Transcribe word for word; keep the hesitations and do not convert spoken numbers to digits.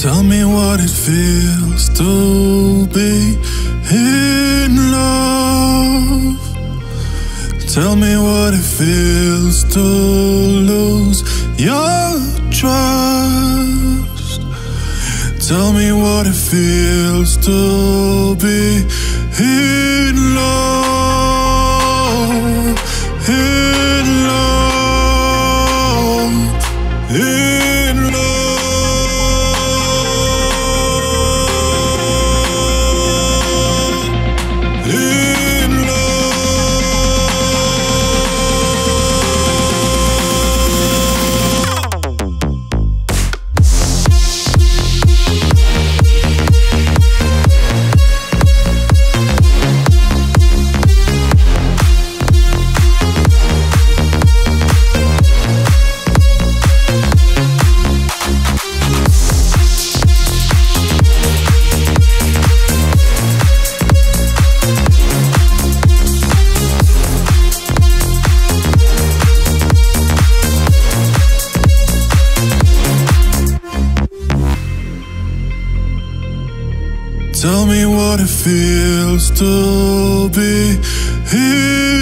Tell me what it feels to be in love. Tell me what it feels to lose your trust. Tell me what it feels to be in love, in love, in love. Tell me what it feels to be here.